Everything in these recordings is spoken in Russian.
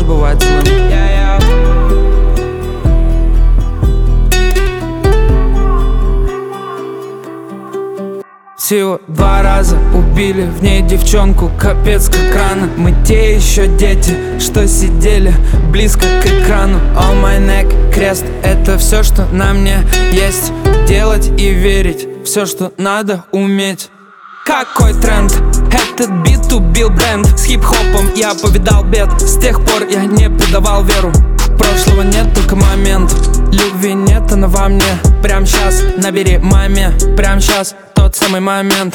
тоже бывает злым. Всего 2 раза убили в ней девчонку, капец как рано. Мы те еще дети, что сидели близко к экрану. All my neck, крест, это все, что на мне есть. Делать и верить, все, что надо уметь. Какой тренд? Этот бит убил бренд. С хип-хопом я повидал бед. С тех пор я не предавал веру. Прошлого нет, только момент. Любви нет, она во мне. Прям сейчас набери маме. Прям сейчас тот самый момент.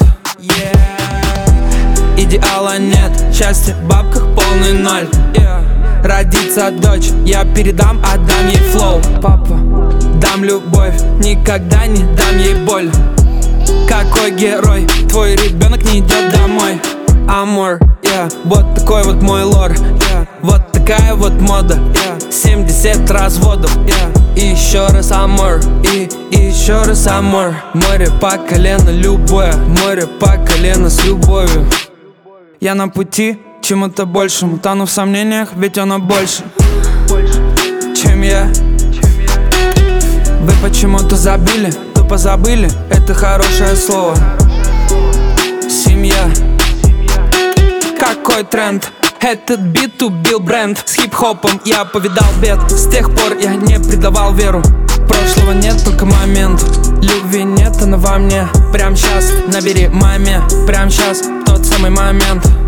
Идеала нет, счастье в бабках полный ноль. Родится дочь, я передам, отдам ей флоу. Папа, дам любовь, никогда не дам ей боль. Какой герой, твой ребенок не идет домой. Амор, вот такой вот мой лор, вот такая вот мода, 70 разводов, и еще раз амор, и еще раз амор. Море по колено любое, море по колено с любовью. Я на пути к чему-то большему, тону в сомнениях, ведь оно больше, чем я. Вы почему-то забили, тупо забыли, это хорошее слово. Семья. Какой тренд? Этот бит убил бренд. С хип-хопом я повидал бед. С тех пор я не предавал веру. Прошлого нет, только момент. Любви нет, она во мне. Прям сейчас набери маме. Прям сейчас тот самый момент.